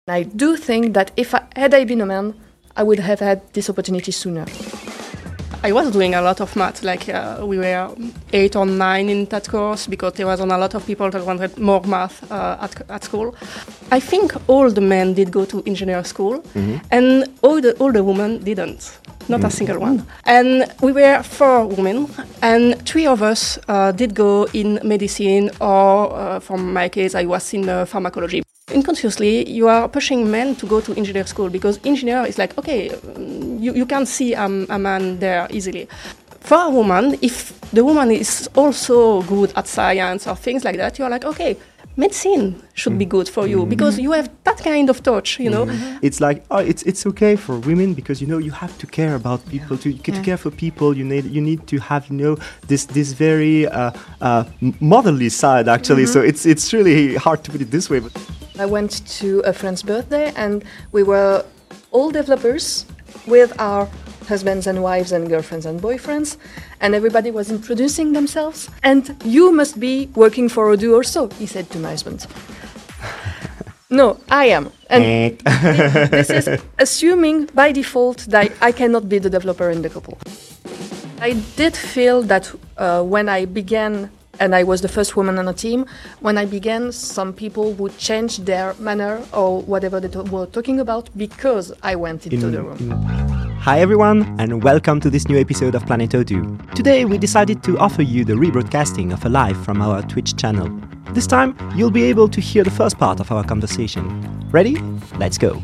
I do think that had I been a man, I would have had this opportunity sooner. I was doing a lot of math, we were 8 or 9 in that course because there wasn't a lot of people that wanted more math at school. I think all the men did go to engineering school, and all the women didn't. Not a single one. And we were 4 women, and 3 of us did go in medicine, or for my case, I was in pharmacology. Unconsciously, you are pushing men to go to engineering school because engineer is like, okay, you can't see a man there easily. For a woman, if the woman is also good at science or things like that, you're like, okay, medicine should be good for you because you have that kind of touch, you know. It's like, it's okay for women because, you have to care about people. To care for people, you need to have, this very motherly side, actually. So it's really hard to put it this way. But I went to a friend's birthday and we were all developers with our husbands and wives and girlfriends and boyfriends, and everybody was introducing themselves. And you must be working for Odoo also, he said to my husband. No, I am. And this is assuming by default that I cannot be the developer in the couple. I did feel that when I began, and I was the first woman on the team, when I began, some people would change their manner or whatever they were talking about because I went into the room. Hi everyone, and welcome to this new episode of Planet Odoo. Today we decided to offer you the rebroadcasting of a live from our Twitch channel. This time you'll be able to hear the first part of our conversation. Ready? Let's go!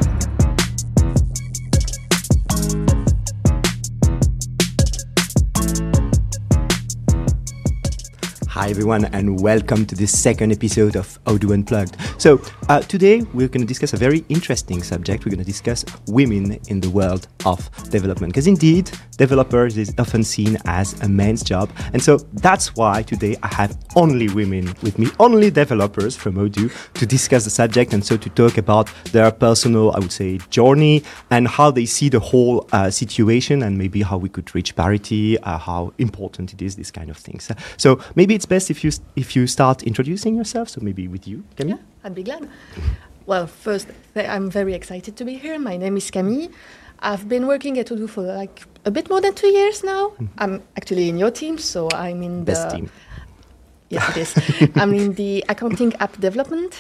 Hi everyone, and welcome to this second episode of Odoo Unplugged. So today we're going to discuss a very interesting subject. We're going to discuss women in the world of development, because indeed developers is often seen as a man's job, and so that's why today I have only women with me, only developers from Odoo, to discuss the subject, and so to talk about their personal, I would say, journey and how they see the whole situation, and maybe how we could reach parity, how important it is, these kind of things. So maybe it's best if you start introducing yourself. So maybe with you, Camille. Yeah, I'd be glad. Well, first, I'm very excited to be here. My name is Camille. I've been working at Odoo for like a bit more than 2 years now. I'm actually in your team, so I'm in the best team. Yes, it is. I'm in the accounting app development.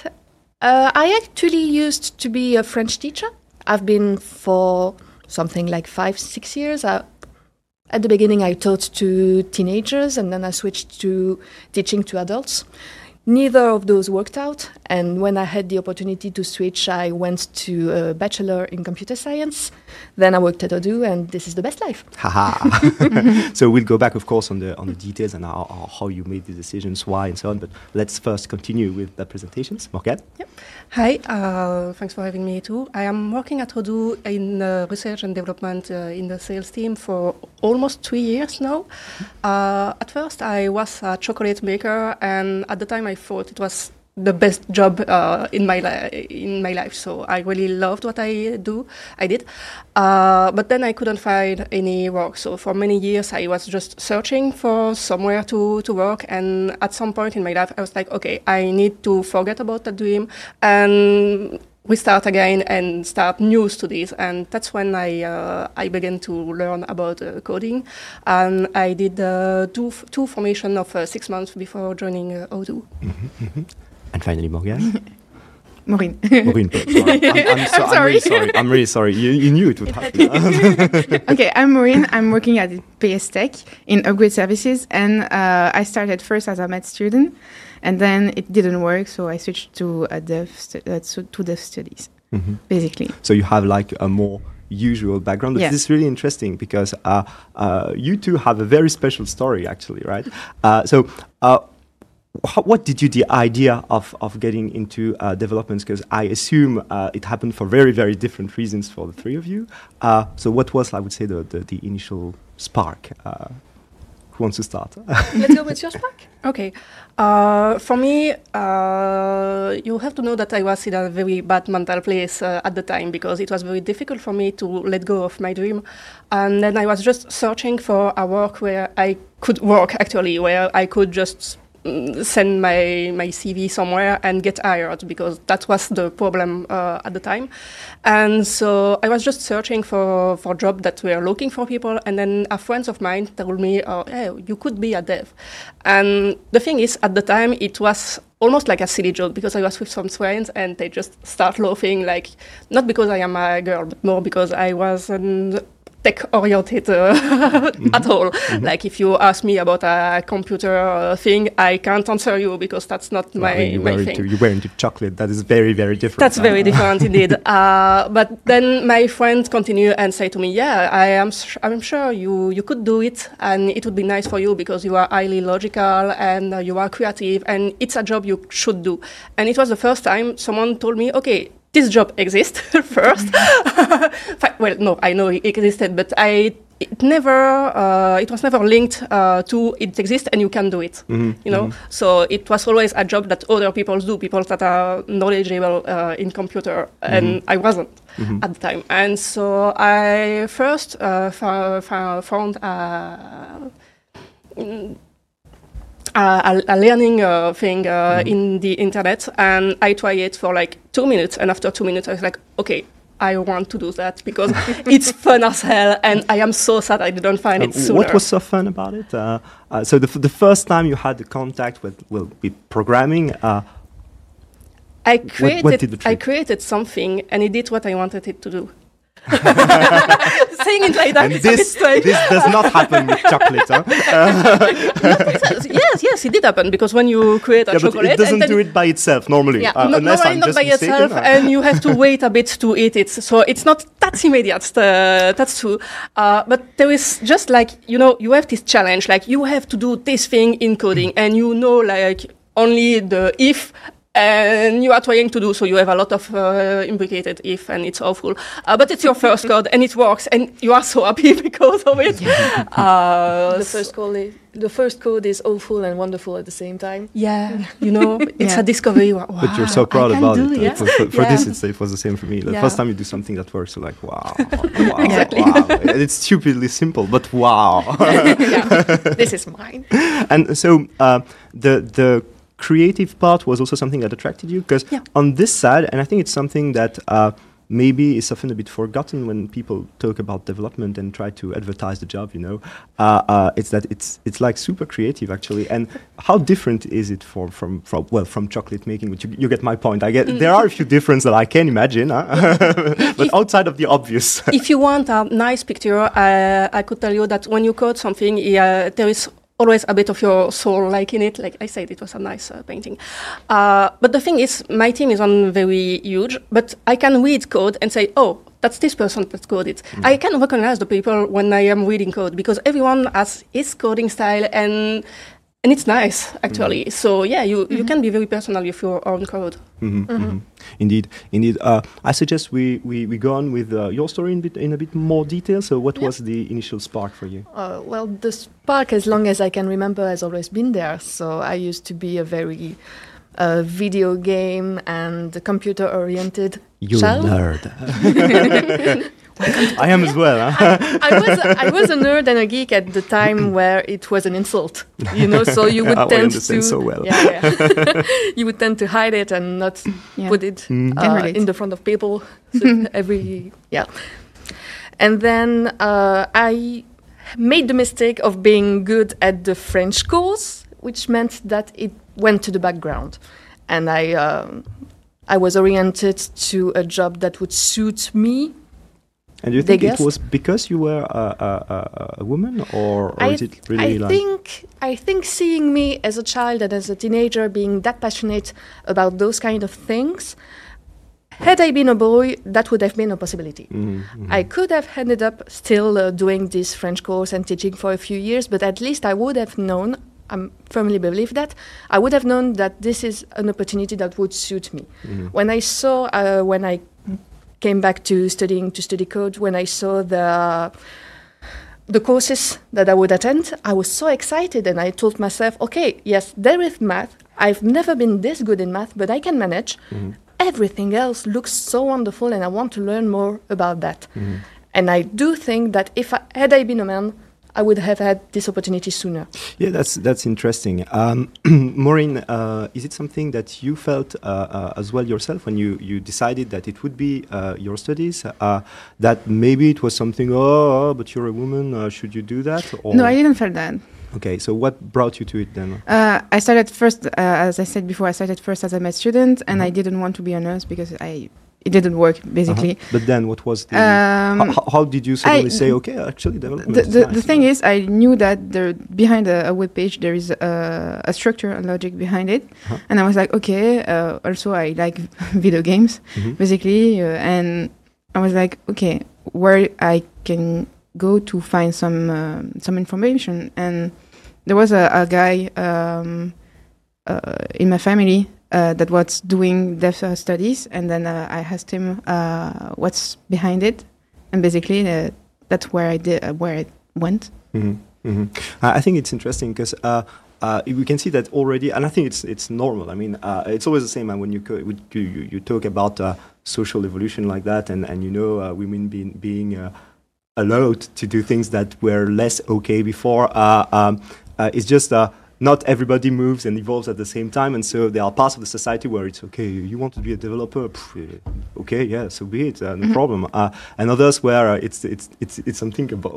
I actually used to be a French teacher. I've been for something like 5-6 years. At the beginning, I taught to teenagers, and then I switched to teaching to adults. Neither of those worked out, and when I had the opportunity to switch, I went to a bachelor in computer science. Then I worked at Odoo, and this is the best life. Haha! So we'll go back, of course, on the details and how you made the decisions, why, and so on. But let's first continue with the presentations. Morgane? Yep. Hi, thanks for having me too. I am working at Odoo in research and development in the sales team for almost 3 years now. At first, I was a chocolate maker, and at the time I thought it was the best job in my life. So I really loved what I did. But then I couldn't find any work. So for many years I was just searching for somewhere to work. And at some point in my life I was like, okay, I need to forget about that dream and restart again and start new studies. And that's when I began to learn about coding. And I did two formation of 6 months before joining Odoo. And finally, Morgane? Maureen. Maureen, sorry. I'm really sorry. You knew it would happen. Okay, I'm Maureen. I'm working at PS Tech in upgrade services, and I started first as a math student, and then it didn't work, so I switched to dev studies, basically. So you have like a more usual background. Yeah. This is really interesting because you two have a very special story, actually, right? What did you, the idea of getting into development? Because I assume it happened for very, very different reasons for the three of you. So what was, I would say, the initial spark? Who wants to start? Let's go with your spark. Okay. For me, you have to know that I was in a very bad mental place at the time because it was very difficult for me to let go of my dream. And then I was just searching for a work where I could work, actually, where I could just send my CV somewhere and get hired, because that was the problem at the time. And so I was just searching for jobs that were looking for people, and then a friend of mine told me, hey, you could be a dev. And the thing is, at the time, it was almost like a silly joke, because I was with some friends and they just start laughing, like, not because I am a girl, but more because I wasn't tech-oriented at all. Like, if you ask me about a computer thing, I can't answer you, because that's not my thing. You were into chocolate. That is very, very different. That's very different indeed. But then my friend continued and said to me, yeah, I'm sure you could do it, and it would be nice for you, because you are highly logical and you are creative, and it's a job you should do. And it was the first time someone told me, okay, this job exists first. Well, no, I know it existed, but it was never linked to it exists and you can do it. You know, so it was always a job that other people do, people that are knowledgeable in computer, and I wasn't at the time. And so I first found a learning thing in the internet, and I tried it for like 2 minutes, and after 2 minutes I was like, okay, I want to do that, because it's fun as hell, and I am so sad I didn't find it sooner. What was so fun about it? So the first time you had the contact with programming, I created something, and it did what I wanted it to do. Saying it like that, and this does not happen with chocolate, huh? Yes, it did happen, because when you create a chocolate, but it doesn't do it by itself normally. Unless I'm just by itself, and you have to wait a bit to eat it. So it's not that immediate. That's true. But there is just like, you have this challenge, like you have to do this thing in coding, and like only the if. And you are trying to do, so you have a lot of implicated if, and it's awful. But it's your first code, and it works, and you are so happy because of it. The first code is awful and wonderful at the same time. Yeah, it's a discovery. Wow, but you're so proud about it. Yeah. For this, it was the same for me. The first time you do something that works, you're like, wow. Exactly. Wow. It's stupidly simple, but wow. This is mine. And so the creative part was also something that attracted you, because on this side, and I think it's something that maybe is often a bit forgotten when people talk about development and try to advertise the job, it's that it's like super creative actually. And how different is it from chocolate making? Which you get my point. I get there are a few differences that I can imagine, but outside of the obvious. If you want a nice picture, I could tell you that when you code something, there is always a bit of your soul like in it. Like I said, it was a nice painting. But the thing is, my team is not very huge, but I can read code and say, oh, that's this person that coded it. I can recognize the people when I am reading code, because everyone has his coding style, and it's nice, actually. So, yeah, you can be very personal with your own code. Indeed. I suggest we go on with your story in a bit more detail. So what was the initial spark for you? Well, the spark, as long as I can remember, has always been there. So I used to be a very video game and computer-oriented child. You're a nerd. I am as well. Huh? I was a nerd and a geek at the time where it was an insult, So you would tend to so well. You would tend to hide it and not put it in the front of people. So and then I made the mistake of being good at the French course, which meant that it went to the background, and I was oriented to a job that would suit me. And do you think it was because you were a woman, or is it really I think seeing me as a child and as a teenager being that passionate about those kind of things, had I been a boy, that would have been a possibility. I could have ended up still doing this French course and teaching for a few years, but at least I would have known, I firmly believe that, I would have known that this is an opportunity that would suit me. When I saw, when I came back to study code, when I saw the courses that I would attend, I was so excited, and I told myself, okay, yes, there is math. I've never been this good in math, but I can manage. Everything else looks so wonderful, and I want to learn more about that. And I do think that had I been a man, I would have had this opportunity sooner. Yeah, that's interesting. Maureen, is it something that you felt as well yourself when you decided that it would be your studies? That maybe it was something, but you're a woman, should you do that? Or? No, I didn't feel that. Okay, so what brought you to it then? I started first, as I said before, I started first as a med student, and I didn't want to be a nurse because it didn't work, basically. But then what was the... how did you suddenly say, okay, actually development is nice? The thing is, I knew that behind a web page there is a structure and logic behind it. And I was like, okay, also I like video games, basically. And I was like, okay, where I can go to find some information. And there was a guy in my family that was doing deaf studies, and then I asked him what's behind it, and basically that's where I went. I think it's interesting because we can see that already, and I think it's normal. I mean, it's always the same when you talk about social evolution like that, and women being allowed to do things that were less okay before. It's just not everybody moves and evolves at the same time, and so there are parts of the society where it's okay. You want to be a developer, okay, yeah, so be it, no problem. And others where it's unthinkable,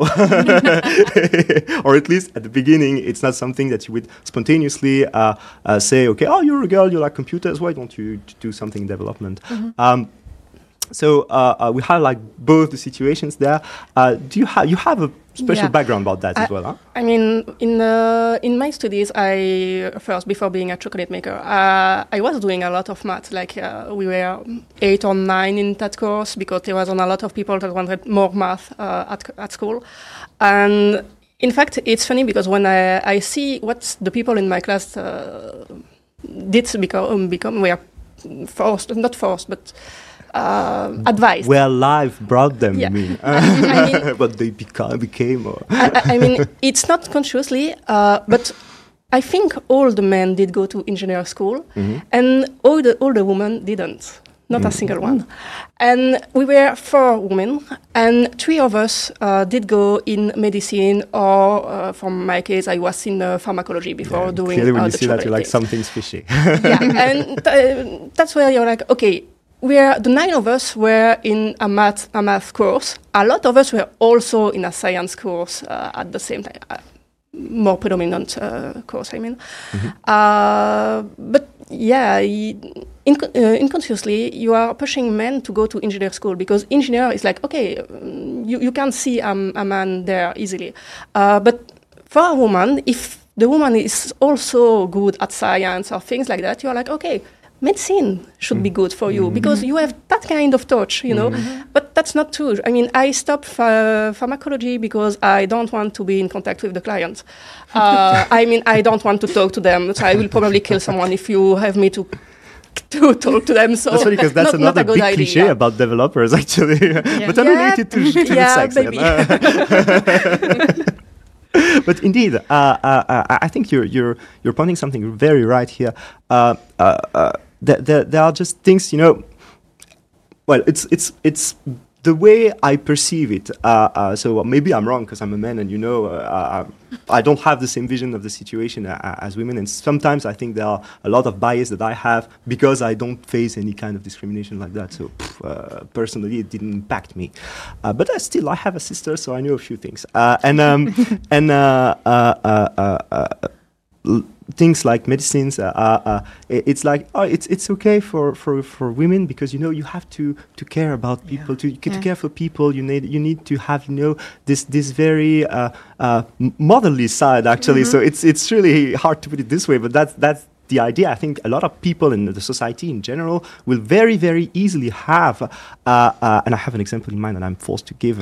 or at least at the beginning, it's not something that you would spontaneously say, okay, oh, you're a girl, you like computers, why don't you do something in development? So we have like both the situations there. Do you have a special background about that as well? Huh? I mean, in my studies, before being a chocolate maker, I was doing a lot of math. Like we were 8 or 9 in that course because there wasn't a lot of people that wanted more math at school. And in fact, it's funny because when I see what the people in my class did become, were forced, not forced, but advised. Where life brought them, yeah. You mean? I mean, but they became. I mean, it's not consciously, but I think all the men did go to engineer school, and all the women didn't. Not a single one. And we were 4 women, and 3 of us did go in medicine, or from my case, I was in pharmacology before doing clearly when you the see that, you like thing. something's fishy. Yeah, and that's where you're like, okay, the 9 of us were in a math course. A lot of us were also in a science course at the same time. More predominant course, I mean. But yeah, unconsciously, you are pushing men to go to engineer school because engineer is like, okay, you can't see a man there easily. But for a woman, if the woman is also good at science or things like that, you're like, okay, medicine should be good for you because you have that kind of touch, you know. But that's not true. I mean, I stopped pharmacology because I don't want to be in contact with the client. I mean, I don't want to talk to them. So I will probably kill someone if you have me to talk to them. So that's funny because that's another big cliche about developers, actually. But unrelated to the sex. But indeed, I think you're pointing something very right here. There are just things, you know. Well, it's the way I perceive it. So maybe I'm wrong because I'm a man, and I don't have the same vision of the situation as women. And sometimes I think there are a lot of bias that I have because I don't face any kind of discrimination like that. So personally, it didn't impact me. But I have a sister, so I know a few things. Things like medicines, it's like it's okay for women because you have to care about people, to care for people. You need to have this very motherly side actually. So it's really hard to put it this way, but that's the idea. I think a lot of people in the society in general will very, very easily have, and I have an example in mind that I'm forced to give.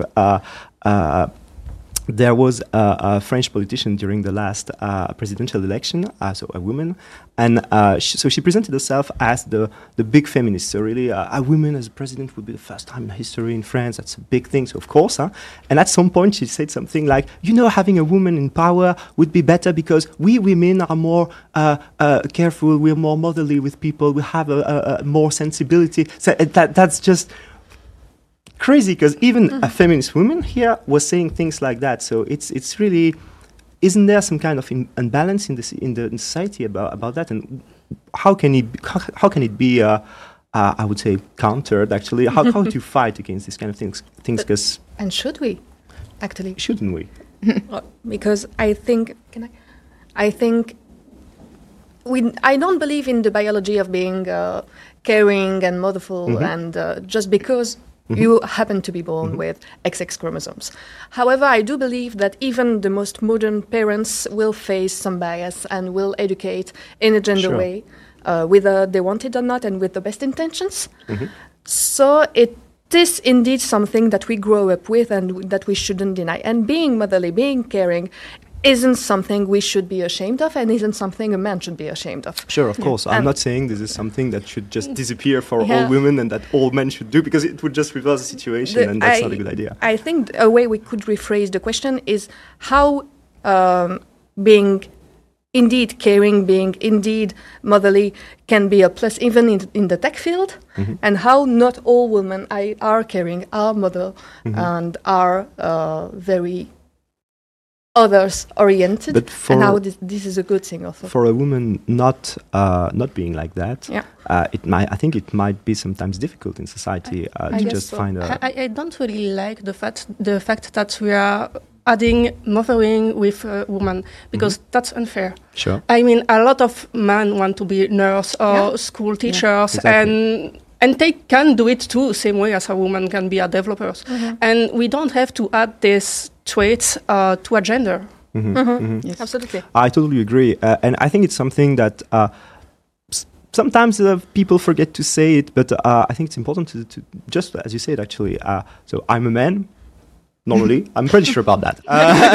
There was a French politician during the last presidential election, so a woman, and so she presented herself as the big feminist. So really, a woman as a president would be the first time in history in France. That's a big thing, so of course. And at some point, she said something like, having a woman in power would be better because we women are more careful, we're more motherly with people, we have a more sensibility. So that's just crazy because even a feminist woman here was saying things like that. So it's really, isn't there some kind of imbalance in the society about that? And how can it be I would say countered actually? How do you fight against these kind of things? Because and should we actually? Shouldn't we? Because I think I don't believe in the biology of being caring and motherful, and just because you happen to be born with XX chromosomes. However, I do believe that even the most modern parents will face some bias and will educate in a gender way, whether they want it or not, and with the best intentions. So it is indeed something that we grow up with and that we shouldn't deny. And being motherly, being caring, isn't something we should be ashamed of, and isn't something a man should be ashamed of. Sure, of course. I'm not saying this is something that should just disappear for all women and that all men should do, because it would just reverse the situation, and that's not a good idea. I think a way we could rephrase the question is how being indeed caring, being indeed motherly can be a plus even in the tech field, and how not all women are caring, are mother, and are very others-oriented, and how this is a good thing also. For a woman not being like that, I think it might be sometimes difficult in society to just find a... I don't really like the fact that we are adding mothering with a woman, because that's unfair. Sure. I mean, a lot of men want to be nurse or school teachers, exactly. And they can do it too, same way as a woman can be a developer. And we don't have to add this traits to a gender. Yes. Absolutely. I totally agree. And I think it's something that sometimes people forget to say it, but I think it's important to just, as you said, actually. So I'm a man. Normally, I'm pretty sure about that,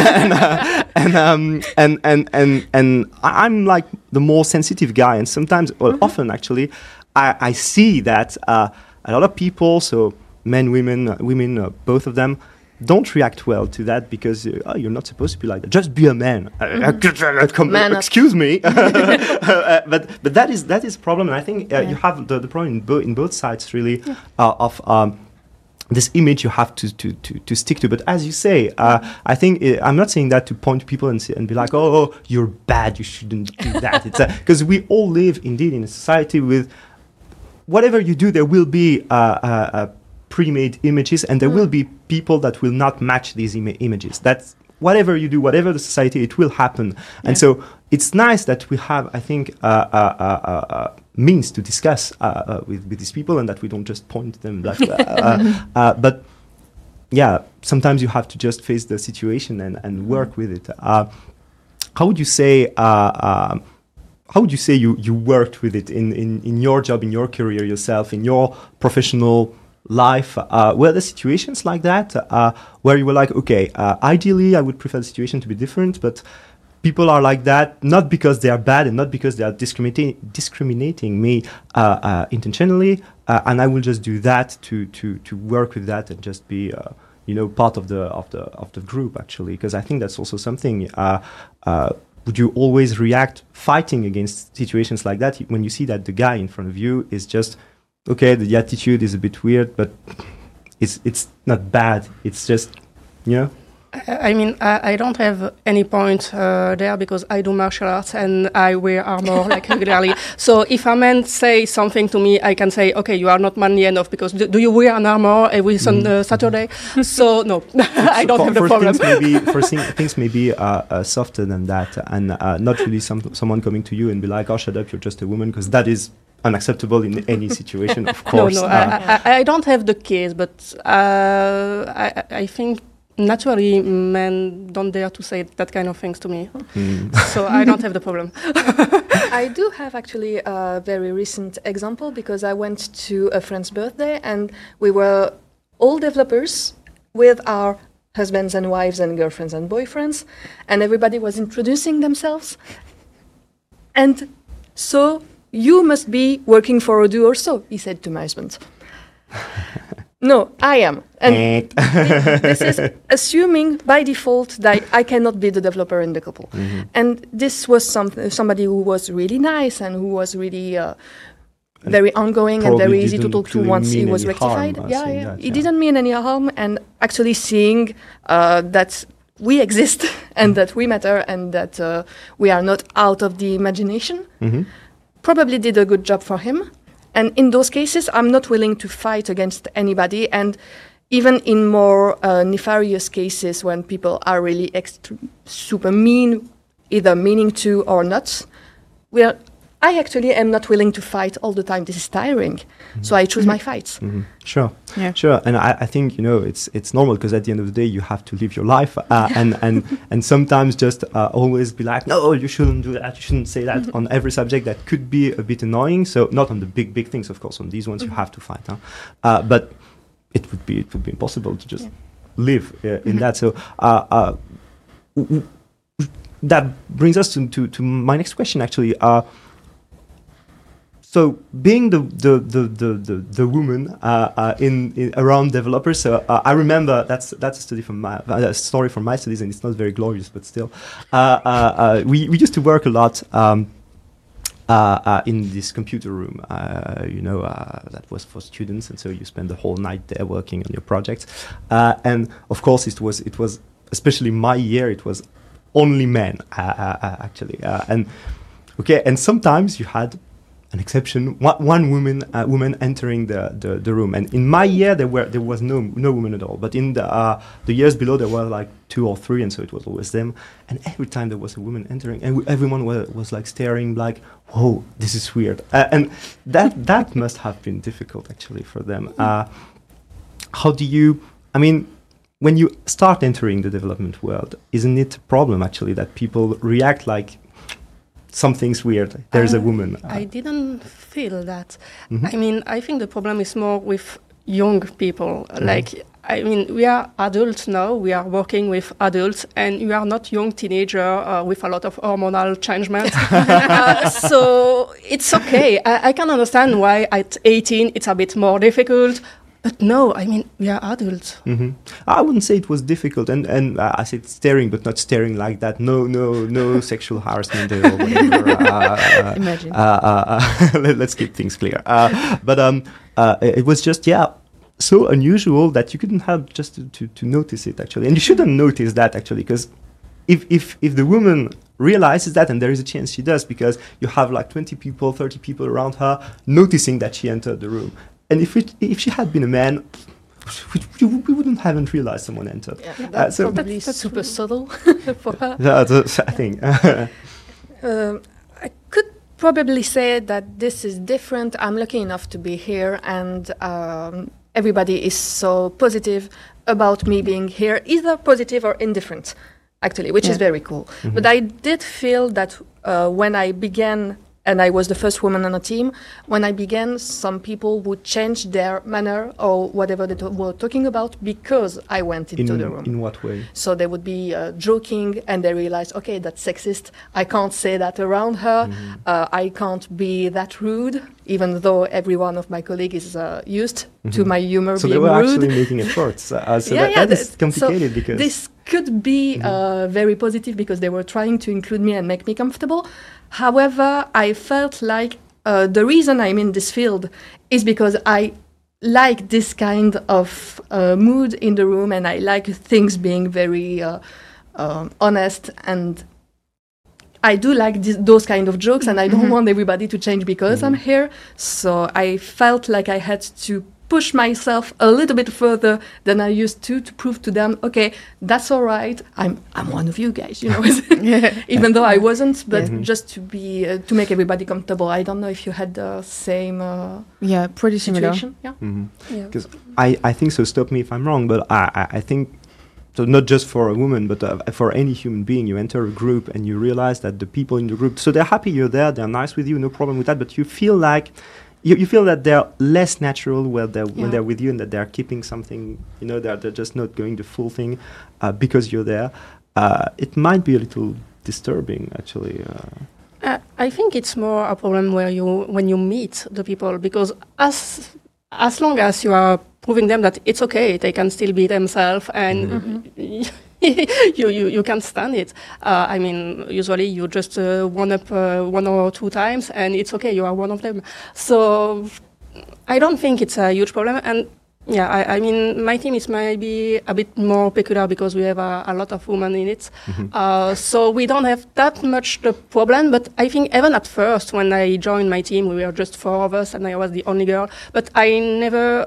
and I'm like the more sensitive guy, and sometimes, or often actually, I see that a lot of people, so men, women, both of them, don't react well to that because you're not supposed to be like that. Just be a man. Excuse me, but that is a problem, and I think you have the problem in both sides really of. This image you have to stick to, but as you say, I think I'm not saying that to point to people and be like, oh, you're bad, you shouldn't do that. It's because we all live indeed in a society with whatever you do, there will be pre-made images, and there will be people that will not match these images. That's whatever you do, whatever the society, it will happen. And so it's nice that we have, I think, means to discuss with these people, and that we don't just point them like but yeah, sometimes you have to just face the situation and work with it. How would you say you worked with it in your job, in your career yourself, in your professional life? Were there situations like that where you were like, okay, ideally I would prefer the situation to be different, but people are like that, not because they are bad and not because they are discriminating me intentionally, and I will just do that to work with that and just be part of the group actually, because I think that's also something. Would you always react fighting against situations like that when you see that the guy in front of you is just okay? The attitude is a bit weird, but it's not bad. It's just I mean, I don't have any point there because I do martial arts and I wear armor like regularly. So if a man says something to me, I can say, okay, you are not manly enough because do you wear an armor every Saturday? So no, I don't have the problem. Things may be softer than that, and not really someone coming to you and be like, oh, shut up, you're just a woman, because that is unacceptable in any situation, of course. No, I don't have the case, but I think naturally men don't dare to say that kind of things to me. So I don't have the problem. I do have actually a very recent example, because I went to a friend's birthday and we were all developers with our husbands and wives and girlfriends and boyfriends, and everybody was introducing themselves. And so, you must be working for Odoo or so, he said to my husband. No, I am. And this is assuming by default that I cannot be the developer in the couple. And this was somebody who was really nice and who was really very ongoing and very easy to talk to didn't once he mean was any harm, rectified. saying that, He didn't mean any harm, and actually seeing that we exist and that we matter and that we are not out of the imagination probably did a good job for him. And in those cases, I'm not willing to fight against anybody. And even in more nefarious cases, when people are really super mean, either meaning to or not, I actually am not willing to fight all the time. This is tiring. So I choose my fights. Sure, Yeah. sure. And I think, it's normal, because at the end of the day, you have to live your life. And sometimes just always be like, no, you shouldn't do that. You shouldn't say that on every subject. That could be a bit annoying. So not on the big things, of course. On these ones, you have to fight. But it would be impossible to just live in that. So that brings us to my next question, actually. So being the woman in around developers, so I remember that's a story from my studies, and it's not very glorious, but still, we used to work a lot in this computer room, that was for students, and so you spend the whole night there working on your projects, and of course it was especially my year, it was only men actually, and sometimes you had an exception, one woman entering the room, and in my year there was no woman at all, but in the years below there were like 2 or 3, and so it was always them, and every time there was a woman entering, and everyone was like staring like, whoa, this is weird, and that must have been difficult actually for them. How do you, when you start entering the development world, isn't it a problem actually that people react like something's weird, there's a woman? I didn't feel that. I think the problem is more with young people. We are adults now, we are working with adults, and we are not young teenager with a lot of hormonal changement. So it's okay. I can understand why at 18 it's a bit more difficult. But no, we are adults. I wouldn't say it was difficult, and I said staring, but not staring like that. No sexual harassment or whatever. Imagine. Let's keep things clear. But it was just so unusual that you couldn't help just to notice it actually, and you shouldn't notice that actually, because if the woman realizes that, and there is a chance she does, because you have like 20 people, 30 people around her noticing that she entered the room. And if she had been a man, we wouldn't haven't realized someone entered. Yeah, that's so probably super subtle for her. That's a thing. I could probably say that this is different. I'm lucky enough to be here, and everybody is so positive about me being here, either positive or indifferent, actually, which is very cool. But I did feel that when I began, and I was the first woman on a team, when I began, some people would change their manner or whatever they were talking about because I went into the room. In what way? So they would be joking, and they realized, okay, that's sexist. I can't say that around her. I can't be that rude, even though every one of my colleagues is used to my humor so being rude. So they were actually making it worse. That is complicated, because this could be very positive because they were trying to include me and make me comfortable. However, I felt like the reason I'm in this field is because I like this kind of mood in the room, and I like things being very honest, and I do like those kind of jokes, and I don't want everybody to change because I'm here. So I felt like I had to push myself a little bit further than I used to prove to them, okay, that's all right. I'm one of you guys, even though I wasn't, but just to be to make everybody comfortable. I don't know if you had the same pretty similar situation. Because I think so. Stop me if I'm wrong, but I think so. Not just for a woman, but for any human being, you enter a group and you realize that the people in the group, so they're happy you're there, they're nice with you, no problem with that, but you feel like you feel that they're less natural when they're with you, and that they're keeping something, they're just not going the full thing because you're there. It might be a little disturbing, actually. I think it's more a problem when you meet the people, because as long as you are proving them that it's okay, they can still be themselves, and you can't stand it. I mean, usually you just one up 1 or 2 times, and it's okay. You are one of them. So I don't think it's a huge problem. And yeah, I mean, my team is maybe a bit more peculiar because we have a lot of women in it. So we don't have that much the problem. But I think even at first, when I joined my team, we were just 4 of us, and I was the only girl. But I never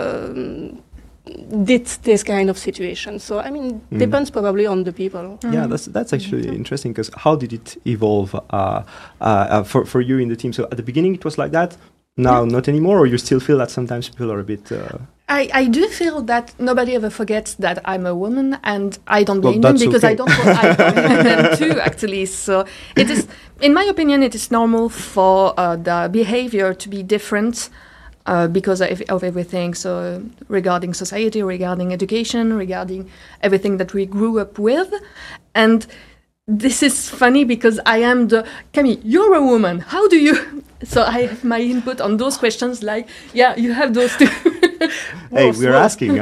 did this kind of situation. So I mean, depends probably on the people. Yeah, that's actually interesting, because how did it evolve for you in the team? So at the beginning it was like that. Now not anymore, or you still feel that sometimes people are a bit... I do feel that nobody ever forgets that I'm a woman, and I don't blame them, because I don't want them too, actually. So it is, in my opinion, it is normal for the behavior to be different because of everything. So regarding society, regarding education, regarding everything that we grew up with. And this is funny because I am Camille, you're a woman. How do you... So I have my input on those questions, like, yeah, you have those two. Hey, we're asking.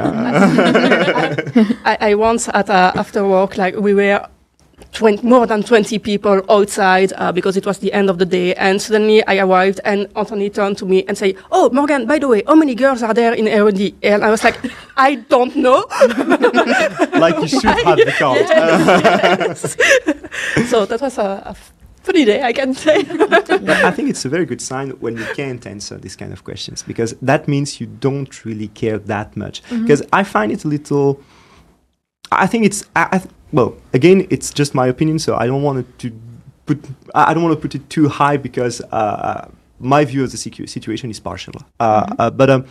I once at after work, like we were more than 20 people outside because it was the end of the day, and suddenly I arrived, and Anthony turned to me and said, "Oh, Morgan, by the way, how many girls are there in R&D?" And I was like, "I don't know." Like you should have the count. Yes. So that was a funny day, I can say. I think it's a very good sign when you can't answer these kind of questions, because that means you don't really care that much. Because I find it a little... I think it's... well, again, it's just my opinion, so I don't want to put it too high, because my view of the situation is partial. But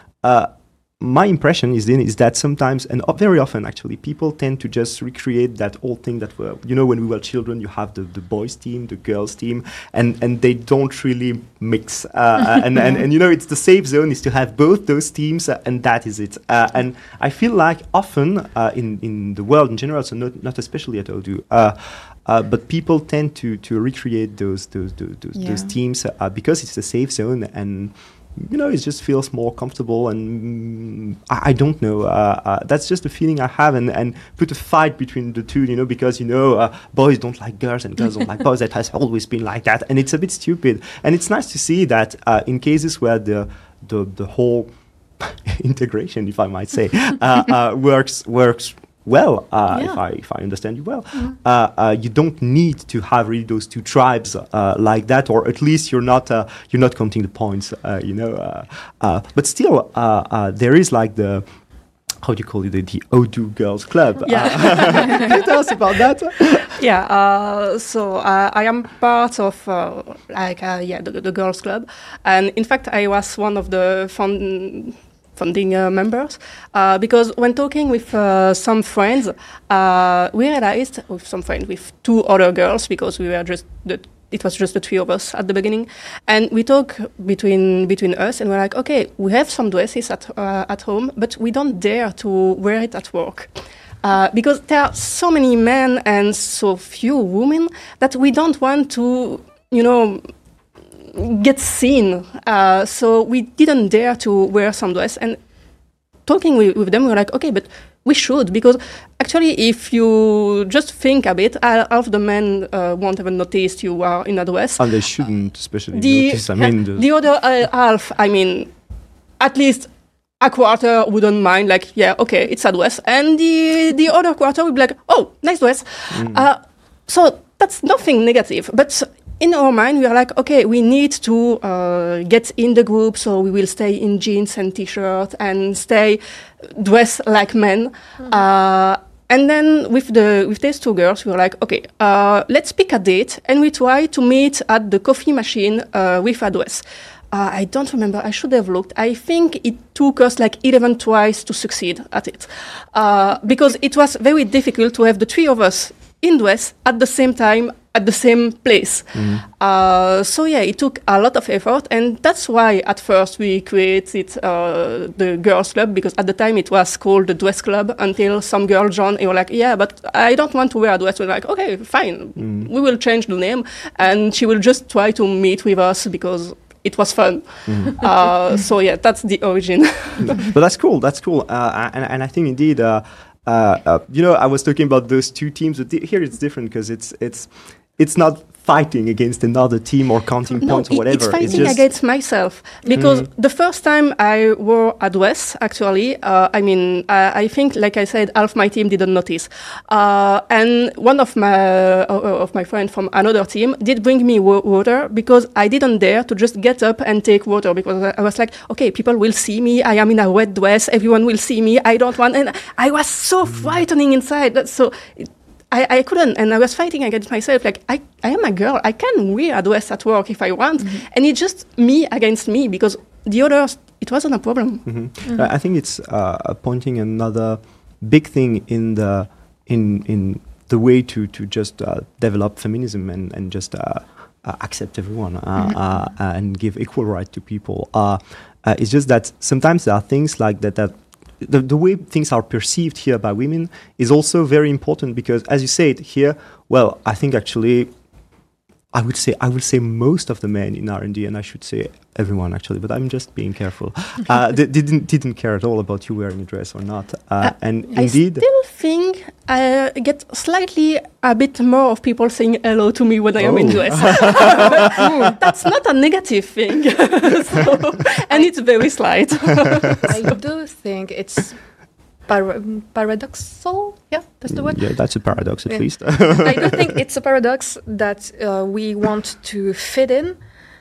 my impression is that sometimes, and very often actually, people tend to just recreate that old thing that were, when we were children, you have the boys team, the girls team, and they don't really mix. And it's the safe zone is to have both those teams, and that is it. And I feel like often in the world in general, so not especially at Odoo, but people tend to recreate those teams because it's a safe zone, and it just feels more comfortable, and I don't know. That's just the feeling I have, and put a fight between the two, because boys don't like girls and girls don't like boys. That has always been like that, and it's a bit stupid. And it's nice to see that in cases where the whole integration, if I might say, works well, if I understand you well, you don't need to have really those two tribes like that, or at least you're not counting the points, but still, there is like the, how do you call it, the Odoo Girls Club. Can you tell us about that? Yeah, so I am part of the Girls Club, and in fact I was one of the founding members, because when talking with some friends, we realized with 2 other girls, because we were it was just the 3 of us at the beginning, and we talk between us, and we're like, okay, we have some dresses at home, but we don't dare to wear it at work. Because there are so many men and so few women that we don't want to, get seen. So we didn't dare to wear some dress. And talking with them, we were like, okay, but we should, because actually if you just think a bit, half the men won't even notice you are in a dress. And they shouldn't especially notice. The other half, at least a quarter wouldn't mind, like, yeah, okay, it's a dress. And the other quarter would be like, oh, nice dress. So that's nothing negative. But in our mind, we are like, okay, we need to get in the group, so we will stay in jeans and t-shirt and stay dressed like men. And then with these 2 girls, we were like, okay, let's pick a date, and we try to meet at the coffee machine with a dress. I don't remember. I should have looked. I think it took us like 11 tries to succeed at it, because it was very difficult to have the 3 of us in dress at the same time, at the same place. So yeah, it took a lot of effort, and that's why at first we created the Girls Club, because at the time it was called the Dress Club, until some girl joined and were like, yeah, but I don't want to wear a dress. We're like, okay, fine, we will change the name, and she will just try to meet with us because it was fun. So yeah, that's the origin. But that's cool. And I think indeed, I was talking about those two teams, but here it's different because it's not fighting against another team or counting points or whatever. It's fighting against myself because the first time I wore a dress, actually, I think, like I said, half my team didn't notice, and one of my friends from another team did bring me water because I didn't dare to just get up and take water because I was like, okay, people will see me. I am in a red dress. Everyone will see me. I don't want, and I was so frightening inside. So. I couldn't, and I was fighting against myself. Like, I am a girl. I can wear a dress at work if I want. And it's just me against me because the others, it wasn't a problem. I think it's pointing another big thing in the way to just develop feminism and just accept everyone and give equal right to people. It's just that sometimes there are things like that the way things are perceived here by women is also very important because, as you said here, well, I think actually, I would say most of the men in R&D, and I should say everyone actually, but I'm just being careful. They didn't care at all about you wearing a dress or not. And indeed, I still think I get slightly a bit more of people saying hello to me when I am in dress. That's not a negative thing, and it's very slight. I do think it's paradoxal. Yeah, that's the word. Yeah, that's a paradox at least. I do think it's a paradox that we want to fit in,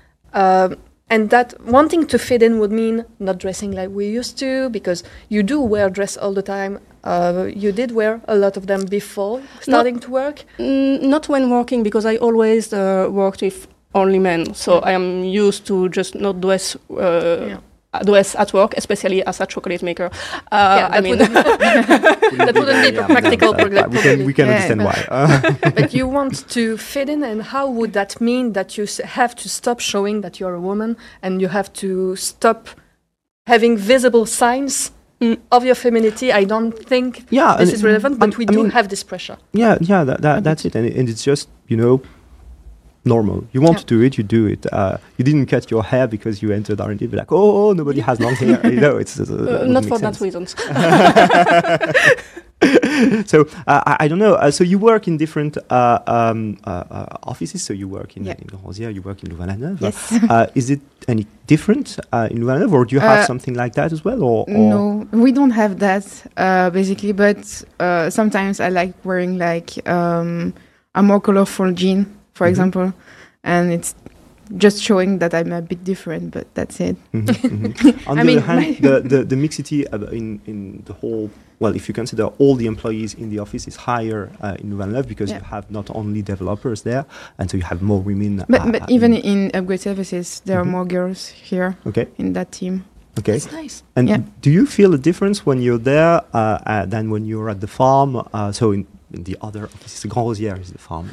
and that wanting to fit in would mean not dressing like we used to, because you do wear dress all the time. You did wear a lot of them before starting to work? Not when working, because I always worked with only men, so I am used to just not dress dress at work, especially as a chocolate maker. That wouldn't be practical. We can understand why. But you want to fit in, and how would that mean that you have to stop showing that you're a woman, and you have to stop having visible signs of your femininity? I don't think this is relevant, but we do have this pressure. That's it, and it's just, normal. You want to do it, you do it. You didn't cut your hair because you entered R&D. Be like, oh, nobody has long hair. It's not for that reasons. So I don't know. So you work in different offices. So you work in Rosières, you work in Louvain-la-Neuve. Yes. Is it any different in Louvain-la-Neuve, or do you have something like that as well? Or no, we don't have that basically. But sometimes I like wearing like a more colorful jean, for example, and it's just showing that I'm a bit different, but that's it. On the other hand, the mixity in the whole, well, if you consider all the employees in the office, is higher in Louvain-la-Neuve because you have not only developers there, and so you have more women. But even in upgrade services, there are more girls here in that team. Okay, that's nice. And do you feel a difference when you're there than when you're at the farm? So in the other offices, Grand Rosières is the farm.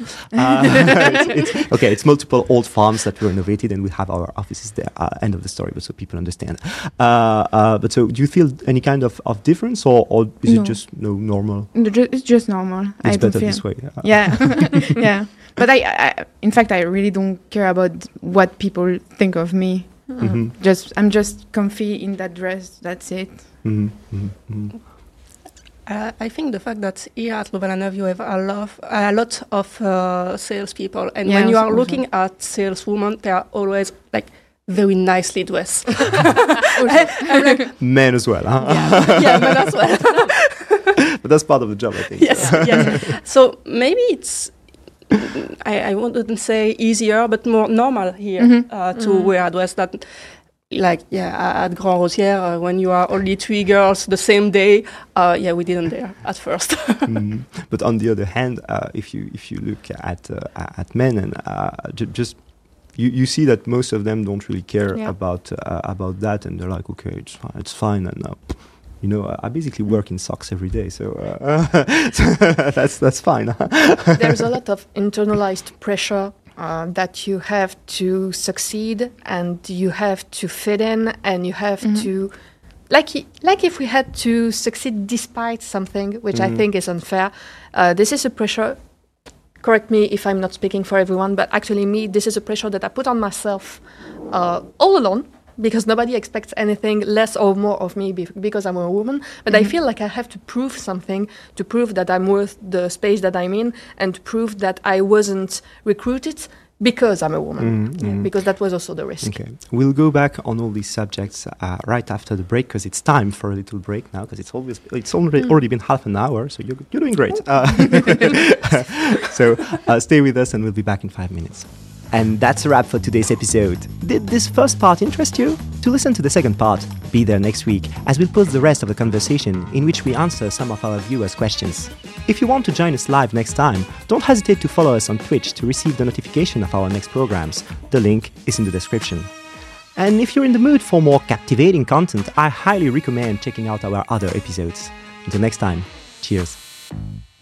It's multiple old farms that were renovated, and we have our offices there. End of the story, but so people understand. But so, do you feel any kind of difference, or is it just normal? It's just normal. It's better this way. Yeah. But I, in fact, I really don't care about what people think of me. I'm just comfy in that dress. That's it. I think the fact that here at Louvain-la-Neuve you have a lot of salespeople, and when you are looking at saleswomen, they are always like very nicely dressed. Men as well, huh? Yeah, men as well. But that's part of the job, I think. Yes. So maybe it's, I wouldn't say easier, but more normal here to wear a dress that. Like, at Grand Rosières, when you are only 3 girls the same day, we didn't dare at first. But on the other hand, if you look at men, and just you see that most of them don't really care about that, and they're like, okay, it's fine, and I basically work in socks every day, so that's fine. There's a lot of internalized pressure. That you have to succeed, and you have to fit in, and you have to, like if we had to succeed despite something, which I think is unfair. This is a pressure. Correct me if I'm not speaking for everyone, but actually this is a pressure that I put on myself all alone, because nobody expects anything less or more of me because I'm a woman. But I feel like I have to prove something, to prove that I'm worth the space that I'm in, and to prove that I wasn't recruited because I'm a woman, because that was also the risk. Okay, we'll go back on all these subjects right after the break, because it's time for a little break now, because it's already been half an hour, so you're doing great. So stay with us, and we'll be back in 5 minutes. And that's a wrap for today's episode. Did this first part interest you? To listen to the second part, be there next week, as we'll post the rest of the conversation in which we answer some of our viewers' questions. If you want to join us live next time, don't hesitate to follow us on Twitch to receive the notification of our next programs. The link is in the description. And if you're in the mood for more captivating content, I highly recommend checking out our other episodes. Until next time, cheers.